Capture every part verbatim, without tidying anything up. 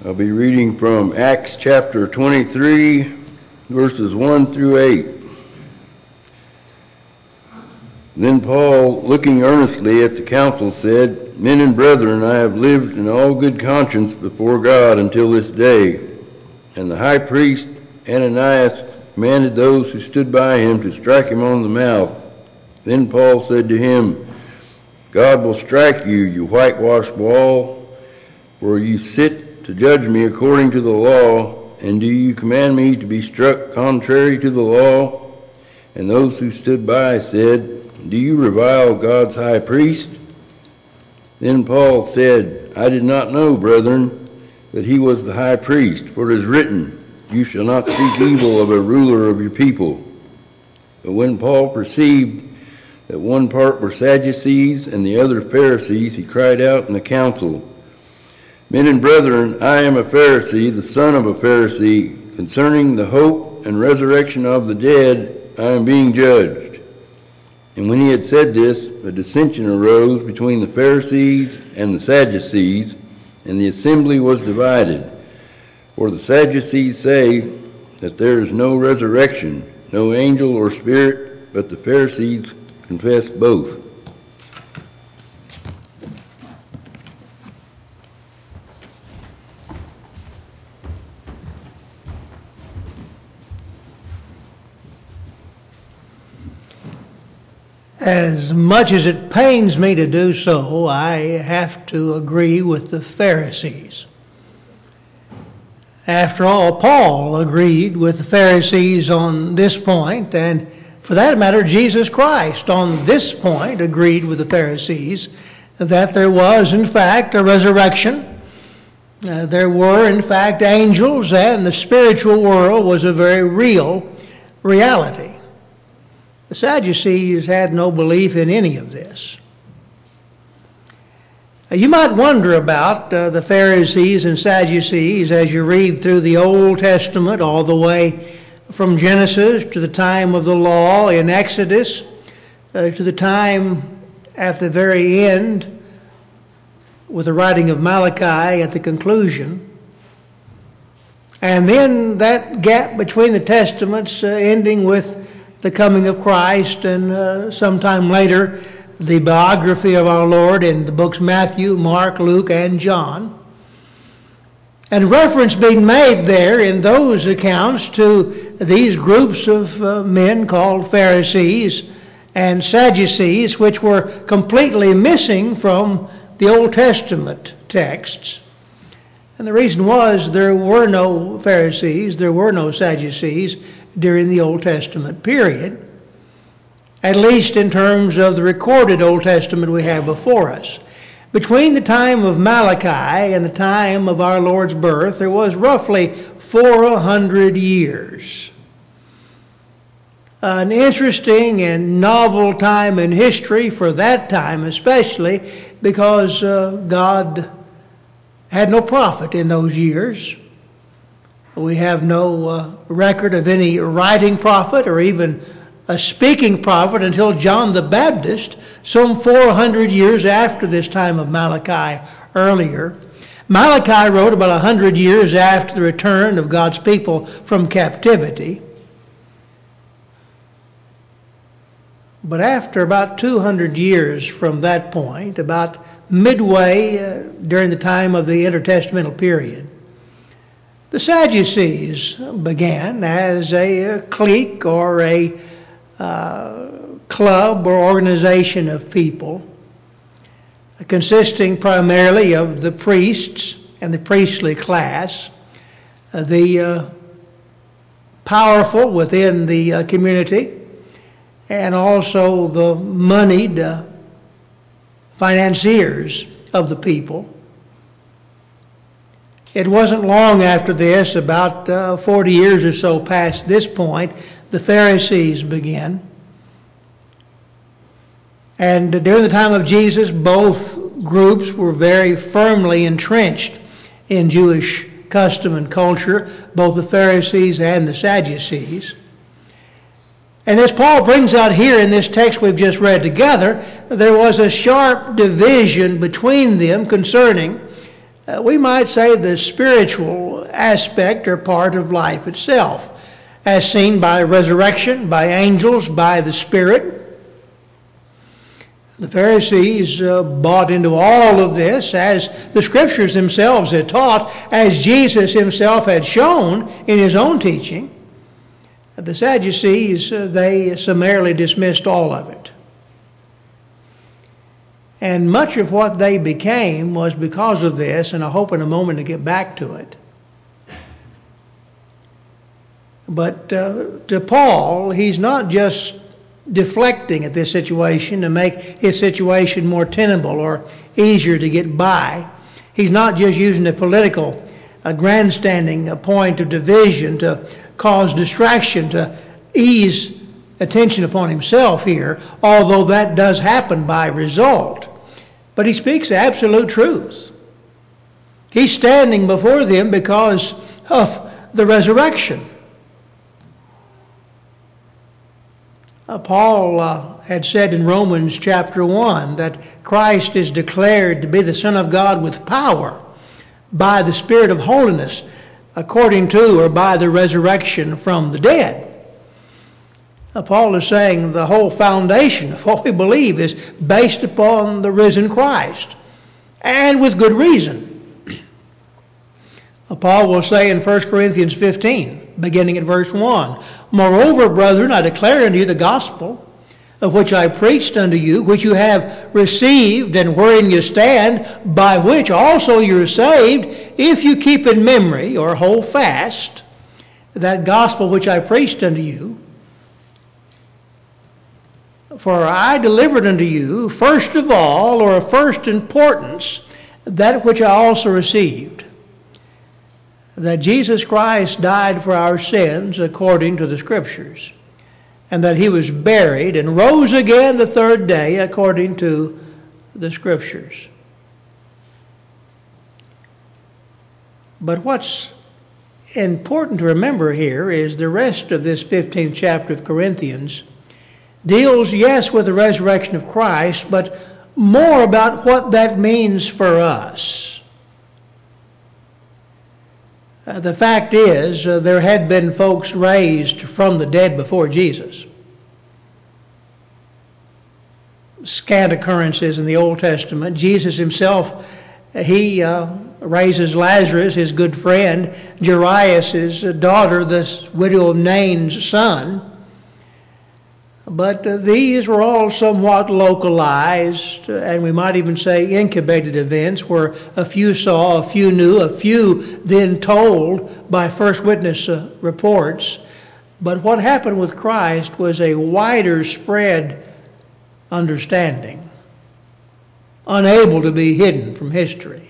I'll be reading from Acts chapter twenty-three, verses one through eight. Then Paul, looking earnestly at the council, said, Men and brethren, I have lived in all good conscience before God until this day. And the high priest Ananias commanded those who stood by him to strike him on the mouth. Then Paul said to him, God will strike you, you whitewashed wall, for you sit to judge me according to the law, and do you command me to be struck contrary to the law? And those who stood by said, Do you revile God's high priest? Then Paul said, I did not know, brethren, that he was the high priest, for it is written, You shall not speak evil of a ruler of your people. But when Paul perceived that one part were Sadducees and the other Pharisees, he cried out in the council, Men and brethren, I am a Pharisee, the son of a Pharisee. Concerning the hope and resurrection of the dead, I am being judged. And when he had said this, a dissension arose between the Pharisees and the Sadducees, and the assembly was divided. For the Sadducees say that there is no resurrection, no angel or spirit, but the Pharisees confess both. As much as it pains me to do so, I have to agree with the Pharisees. After all, Paul agreed with the Pharisees on this point, and for that matter, Jesus Christ on this point agreed with the Pharisees that there was, in fact, a resurrection. Uh, there were, in fact, angels, and the spiritual world was a very real reality. The Sadducees had no belief in any of this. You might wonder about uh, the Pharisees and Sadducees as you read through the Old Testament all the way from Genesis to the time of the law in Exodus uh, to the time at the very end with the writing of Malachi at the conclusion. And then that gap between the Testaments uh, ending with the coming of Christ, and uh, sometime later the biography of our Lord in the books Matthew, Mark, Luke, and John. And reference being made there in those accounts to these groups of uh, men called Pharisees and Sadducees, which were completely missing from the Old Testament texts. And the reason was there were no Pharisees, there were no Sadducees during the Old Testament period, at least in terms of the recorded Old Testament we have before us. Between the time of Malachi and the time of our Lord's birth, there was roughly four hundred years. An interesting and novel time in history for that time, especially because uh, God had no prophet in those years. We have no uh, record of any writing prophet or even a speaking prophet until John the Baptist, some four hundred years after this time of Malachi earlier. Malachi wrote about one hundred years after the return of God's people from captivity. But after about two hundred years from that point, about midway uh, during the time of the intertestamental period, the Sadducees began as a clique or a uh, club or organization of people consisting primarily of the priests and the priestly class, uh, the uh, powerful within the uh, community, and also the moneyed uh, financiers of the people. It wasn't long after this, about uh, forty years or so past this point, the Pharisees began. And during the time of Jesus, both groups were very firmly entrenched in Jewish custom and culture, both the Pharisees and the Sadducees. And as Paul brings out here in this text we've just read together, there was a sharp division between them concerning uh, we might say the spiritual aspect or part of life itself, as seen by resurrection, by angels, by the Spirit. The Pharisees uh, bought into all of this, as the Scriptures themselves had taught, as Jesus himself had shown in his own teaching. The Sadducees, uh, they summarily dismissed all of it. And much of what they became was because of this, and I hope in a moment to get back to it. But uh, to Paul, he's not just deflecting at this situation to make his situation more tenable or easier to get by. He's not just using a political, a grandstanding a point of division to cause distraction, to ease attention upon himself here, although that does happen by result. But he speaks absolute truth. He's standing before them because of the resurrection. Uh, Paul uh, had said in Romans chapter one that Christ is declared to be the Son of God with power by the Spirit of holiness, according to or by the resurrection from the dead. Uh, Paul is saying the whole foundation of what we believe is based upon the risen Christ, and with good reason. Uh, Paul will say in First Corinthians fifteen, beginning at verse one, "Moreover, brethren, I declare unto you the gospel of which I preached unto you, which you have received and wherein you stand, by which also you are saved, if you keep in memory or hold fast that gospel which I preached unto you. For I delivered unto you, first of all, or of first importance, that which I also received, that Jesus Christ died for our sins according to the Scriptures, and that he was buried and rose again the third day according to the Scriptures." But what's important to remember here is the rest of this fifteenth chapter of Corinthians deals, yes, with the resurrection of Christ, but more about what that means for us. Uh, the fact is, uh, there had been folks raised from the dead before Jesus. Scant occurrences in the Old Testament. Jesus himself, he uh, raises Lazarus, his good friend, Jairus' daughter, the widow of Nain's son. But uh, these were all somewhat localized, and we might even say incubated events where a few saw, a few knew, a few then told by first witness uh, reports. But what happened with Christ was a wider spread understanding, unable to be hidden from history.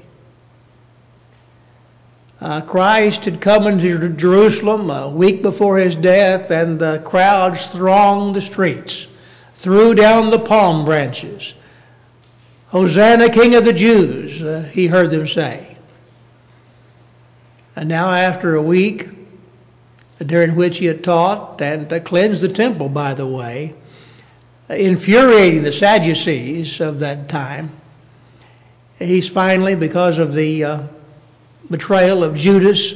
Uh, Christ had come into Jerusalem a week before his death, and the crowds thronged the streets, threw down the palm branches. "Hosanna, King of the Jews," uh, he heard them say. And now after a week, during which he had taught and uh, cleansed the temple, by the way, infuriating the Sadducees of that time, he's finally, because of the uh, betrayal of Judas,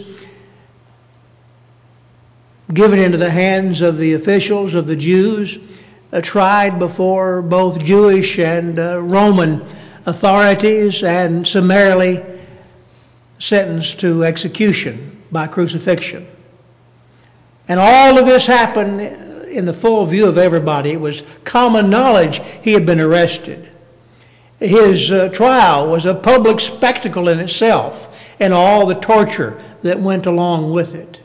given into the hands of the officials of the Jews, uh, tried before both Jewish and uh, Roman authorities, and summarily sentenced to execution by crucifixion. And all of this happened in the full view of everybody. It was common knowledge he had been arrested. His uh, trial was a public spectacle in itself, and all the torture that went along with it.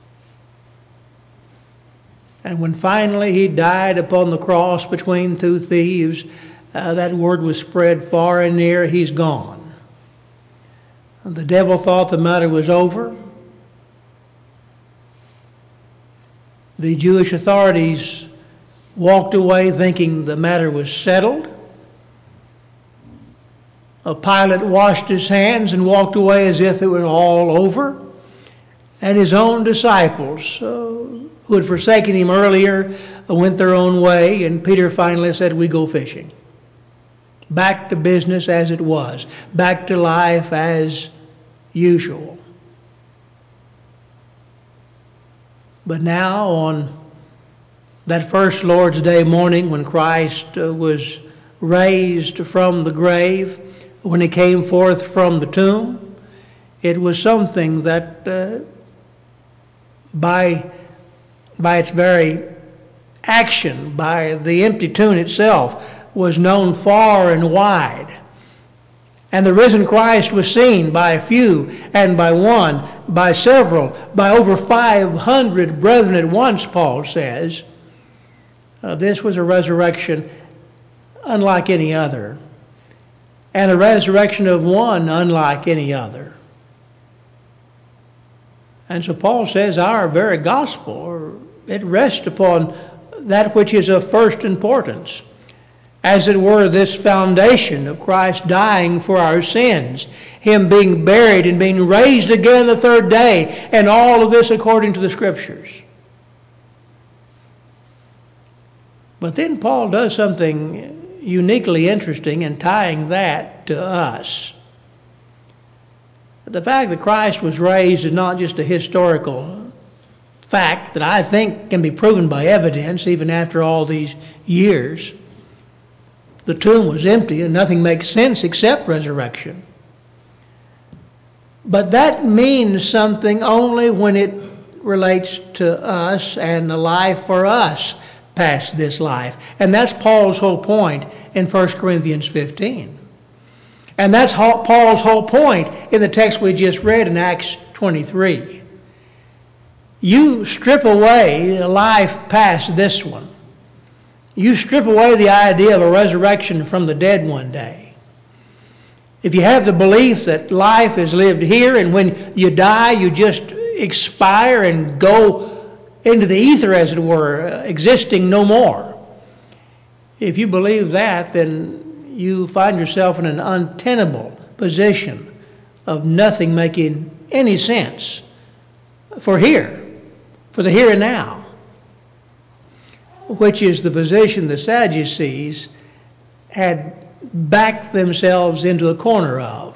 And when finally he died upon the cross between two thieves, uh, that word was spread far and near, he's gone. The devil thought the matter was over. The Jewish authorities walked away thinking the matter was settled. Pilate washed his hands and walked away as if it was all over. And his own disciples, uh, who had forsaken him earlier, uh, went their own way. And Peter finally said, "We go fishing." Back to business as it was. Back to life as usual. But now on that first Lord's Day morning when Christ uh, was raised from the grave, when he came forth from the tomb, it was something that uh, by, by its very action, by the empty tomb itself, was known far and wide. And the risen Christ was seen by a few, and by one, by several, by over five hundred brethren at once, Paul says. Uh, this was a resurrection unlike any other, and a resurrection of one unlike any other. And so Paul says our very gospel, it rests upon that which is of first importance. As it were, this foundation of Christ dying for our sins, him being buried and being raised again the third day, and all of this according to the Scriptures. But then Paul does something uniquely interesting in tying that to us. The fact that Christ was raised is not just a historical fact that I think can be proven by evidence even after all these years. The tomb was empty and nothing makes sense except resurrection. But that means something only when it relates to us and the life for us past this life. And that's Paul's whole point in First Corinthians fifteen. And that's Paul's whole point in the text we just read in Acts twenty-three. You strip away life past this one. You strip away the idea of a resurrection from the dead one day. If you have the belief that life is lived here and when you die you just expire and go into the ether, as it were, existing no more. If you believe that, then you find yourself in an untenable position of nothing making any sense for here, for the here and now, which is the position the Sadducees had backed themselves into a corner of.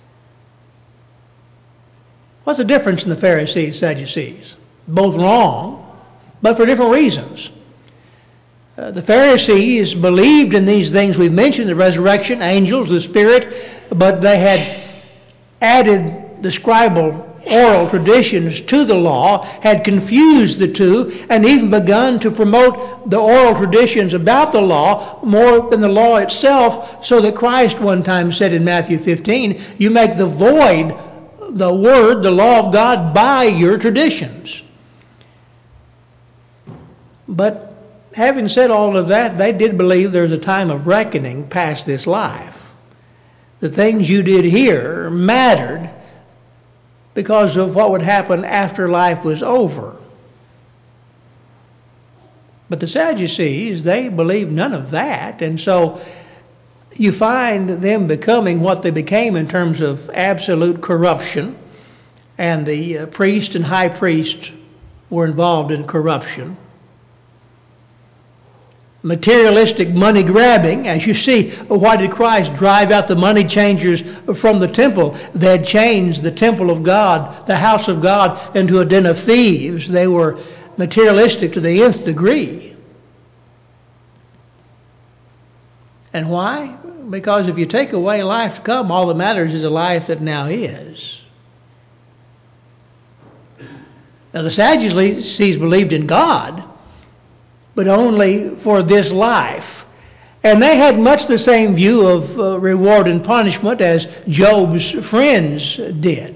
What's the difference in the Pharisees and Sadducees? Both wrong, but for different reasons. Uh, the Pharisees believed in these things we've mentioned, the resurrection, angels, the Spirit, but they had added the scribal oral traditions to the law, had confused the two, and even begun to promote the oral traditions about the law more than the law itself, so that Christ one time said in Matthew fifteen, you make the void the word, the law of God, by your traditions. But having said all of that, they did believe there's a time of reckoning past this life. The things you did here mattered because of what would happen after life was over. But the Sadducees, they believed none of that, and so you find them becoming what they became in terms of absolute corruption, and the uh, priest and high priest were involved in corruption. Materialistic money grabbing, as you see, why did Christ drive out the money changers from the temple? They had changed the temple of God, the house of God, into a den of thieves. They were materialistic to the nth degree. And why? Because if you take away life to come, all that matters is a life that now is. Now the Sadducees believed in God, but only for this life. And they had much the same view of uh, reward and punishment as Job's friends did.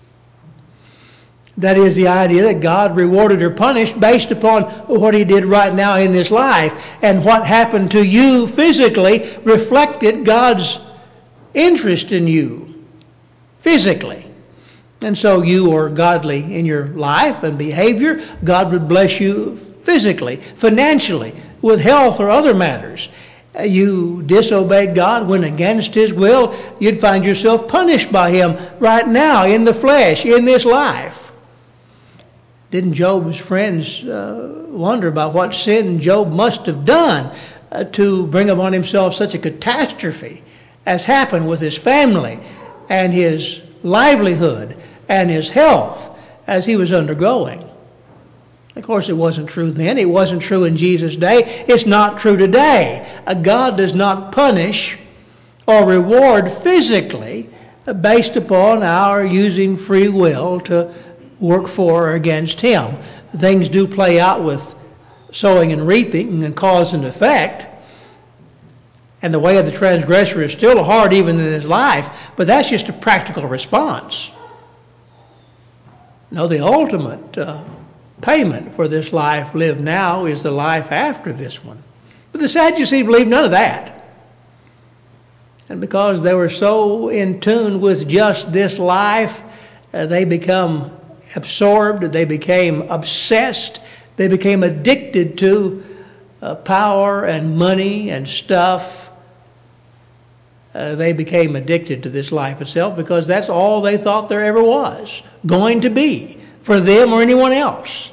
That is the idea that God rewarded or punished based upon what he did right now in this life. And what happened to you physically reflected God's interest in you physically. And so you are godly in your life and behavior. God would bless you physically, financially, with health or other matters. You disobeyed God, went against his will, you'd find yourself punished by him right now in the flesh, in this life. Didn't Job's friends uh, wonder about what sin Job must have done uh, to bring upon himself such a catastrophe as happened with his family and his livelihood and his health as he was undergoing. Of course, it wasn't true then. It wasn't true in Jesus' day. It's not true today. God does not punish or reward physically based upon our using free will to work for or against him. Things do play out with sowing and reaping and cause and effect. And the way of the transgressor is still hard even in his life, but that's just a practical response. No, the ultimate uh, payment for this life lived now is the life after this one. But the Sadducees believed none of that. And because they were so in tune with just this life, uh, they become absorbed, they became obsessed, they became addicted to uh, power and money and stuff. Uh, they became addicted to this life itself because that's all they thought there ever was going to be for them or anyone else.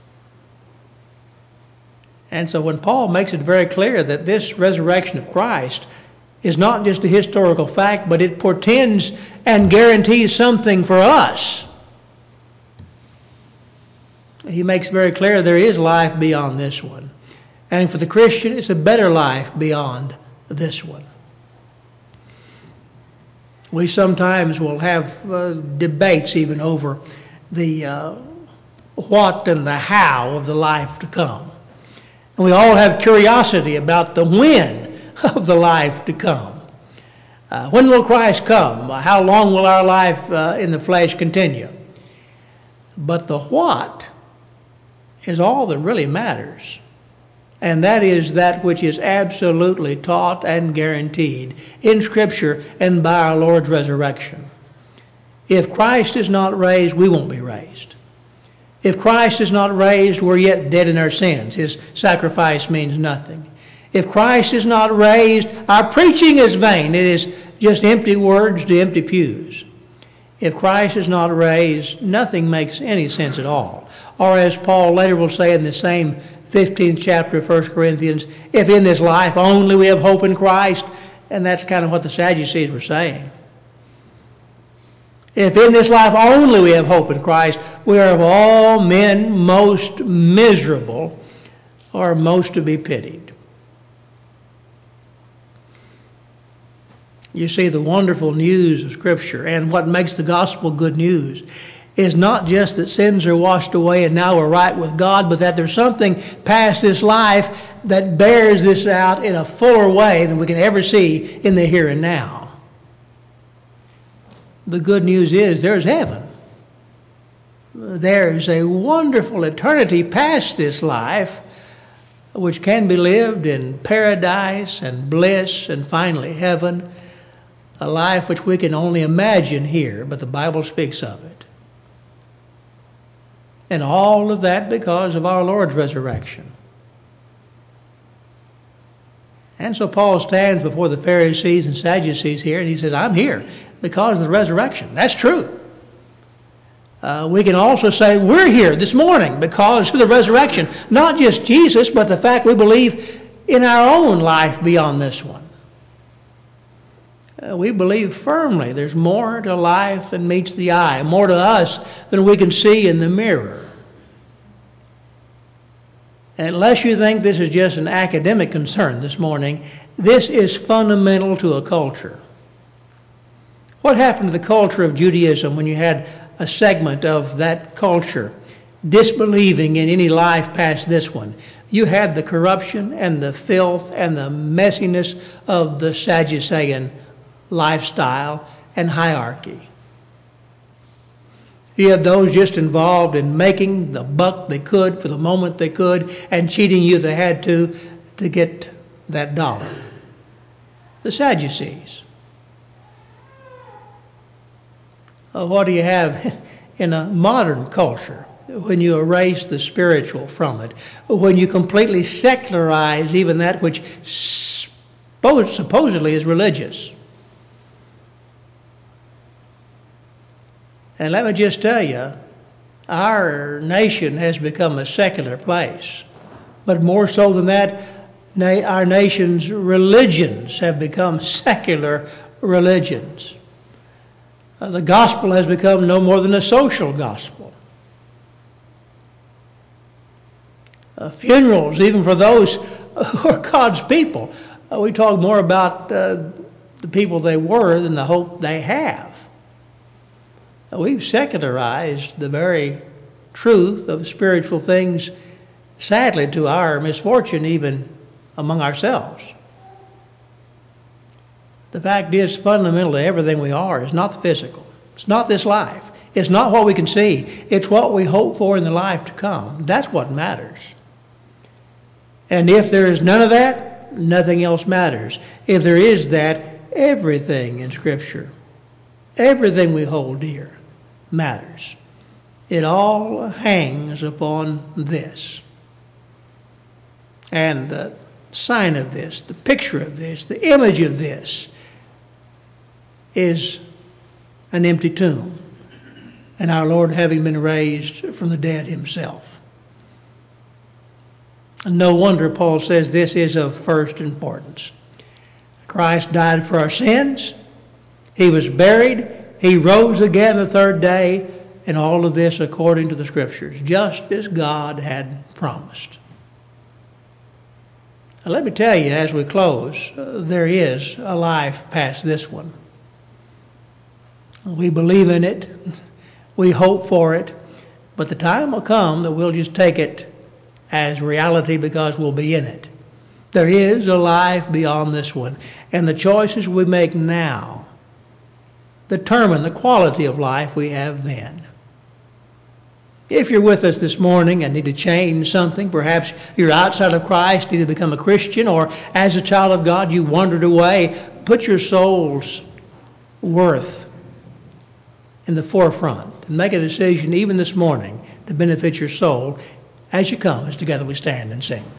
And so when Paul makes it very clear that this resurrection of Christ is not just a historical fact, but it portends and guarantees something for us, he makes very clear there is life beyond this one. And for the Christian, it's a better life beyond this one. We sometimes will have uh, debates even over the uh, what and the how of the life to come. And we all have curiosity about the when of the life to come. Uh, when will Christ come? How long will our life uh, in the flesh continue? But the what is all that really matters. And that is that which is absolutely taught and guaranteed in Scripture and by our Lord's resurrection. If Christ is not raised, we won't be raised. If Christ is not raised, we're yet dead in our sins. His sacrifice means nothing. If Christ is not raised, our preaching is vain. It is just empty words to empty pews. If Christ is not raised, nothing makes any sense at all. Or as Paul later will say in the same fifteenth chapter of First Corinthians, if in this life only we have hope in Christ, and that's kind of what the Sadducees were saying. If in this life only we have hope in Christ, we are of all men most miserable or most to be pitied. You see, the wonderful news of Scripture and what makes the gospel good news is not just that sins are washed away and now we're right with God, but that there's something past this life that bears this out in a fuller way than we can ever see in the here and now. The good news is there's heaven. There's a wonderful eternity past this life which can be lived in paradise and bliss and finally heaven, a life which we can only imagine here, but the Bible speaks of it. And all of that because of our Lord's resurrection. And so Paul stands before the Pharisees and Sadducees here and he says, I'm here because of the resurrection. That's true. Uh, we can also say we're here this morning because of the resurrection. Not just Jesus, but the fact we believe in our own life beyond this one. Uh, we believe firmly there's more to life than meets the eye, more to us than we can see in the mirror. And unless you think this is just an academic concern this morning, this is fundamental to a culture. What happened to the culture of Judaism when you had a segment of that culture disbelieving in any life past this one? You had the corruption and the filth and the messiness of the Sadducean lifestyle and hierarchy. You had those just involved in making the buck they could for the moment they could and cheating you if they had to to get that dollar. The Sadducees. Uh, what do you have in a modern culture when you erase the spiritual from it? When you completely secularize even that which supposedly is religious? And let me just tell you, our nation has become a secular place. But more so than that, na- our nation's religions have become secular religions. Uh, the gospel has become no more than a social gospel. Uh, funerals, even for those who are God's people, uh, we talk more about uh, the people they were than the hope they have. Uh, we've secularized the very truth of spiritual things, sadly to our misfortune, even among ourselves. The fact is, fundamentally, everything we are is not the physical. It's not this life. It's not what we can see. It's what we hope for in the life to come. That's what matters. And if there is none of that, nothing else matters. If there is that, everything in Scripture, everything we hold dear, matters. It all hangs upon this. And the sign of this, the picture of this, the image of this is an empty tomb, and our Lord having been raised from the dead himself. And no wonder Paul says this is of first importance. Christ died for our sins. He was buried. He rose again the third day, and all of this according to the Scriptures, just as God had promised. Now, let me tell you as we close, uh, there is a life past this one. We believe in it. We hope for it. But the time will come that we'll just take it as reality because we'll be in it. There is a life beyond this one. And the choices we make now determine the quality of life we have then. If you're with us this morning and need to change something, perhaps you're outside of Christ, need to become a Christian, or as a child of God you wandered away, put your soul's worth in the forefront and make a decision even this morning to benefit your soul as you come, as together we stand and sing.